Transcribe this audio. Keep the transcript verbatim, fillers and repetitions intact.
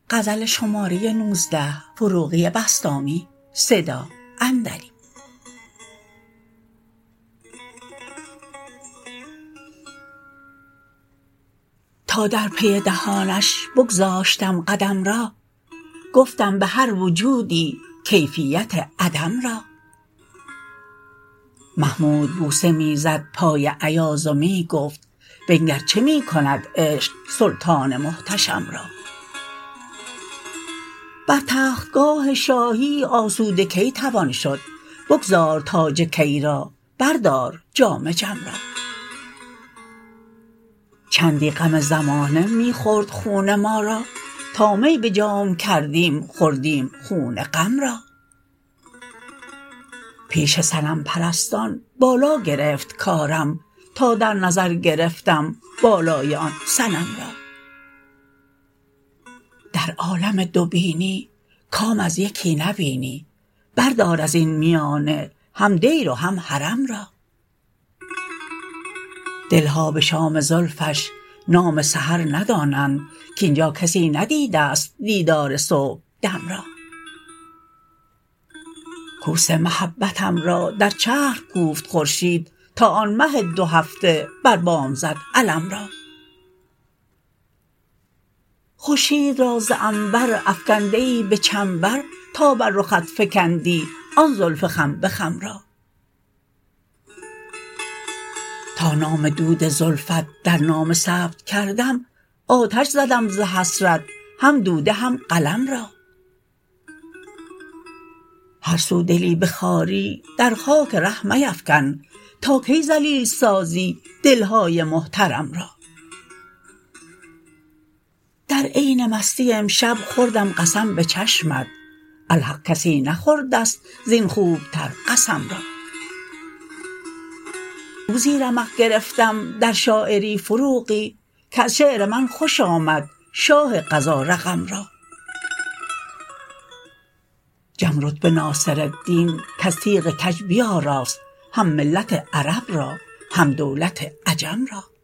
غزل شماره نوزده فروغی بسطامی صدا اندری. تا در پی دهانش بگذاشتم قدم را، گفتم به هر وجودی کیفیت عدم را. محمود بوسه می زد پای ایاز و می گفت بنگر چه می کند عشق سلطان محتشم را. بر تختگاه شاهی آسوده کی توان شد، بگذار تاج کی را بردار جام جم را. چندی غم زمانه می خورد خون ما را، تا می به جام کردیم خوردیم خون غم را. پیش صنم پرستان بالا گرفت کارم، تا در نظر گرفتم بالای آن صنم را. در عالم دو بینی کام از یکی نبینی، بردار از این میانه هم دیر و هم حرم را. دلها به شام زلفش نام سحر ندانند، کاینجا کسی ندیده است دیدار صبحدم را. کوس محبتم را در چرخ کوفت خورشید، تا آن مه دو هفته بر بام زد علم را. خورشید را ز عنبر افکنده ای به چنبر، تا بر رخت فکندی آن زلف خم به خم را. تا نام دود زلفت در نامه ثبت کردم، آتش زدم ز حسرت هم دوده هم قلم را. هر سو دلی بخاری در خاک ره میفکن، تا کی ذلیل سازی دلهای محترم را. در عین مستی امشب خوردم قسم به چشمت، الحق کسی نخورده ست زین خوبتر قسم را. روزی رمق گرفتم در شاعری فروغی، کز شعر من خوش آمد شاه قضا رقم را. جم ناصرالدین کز تیغ کج بیاراست، هم ملت عرب را هم دولت عجم را.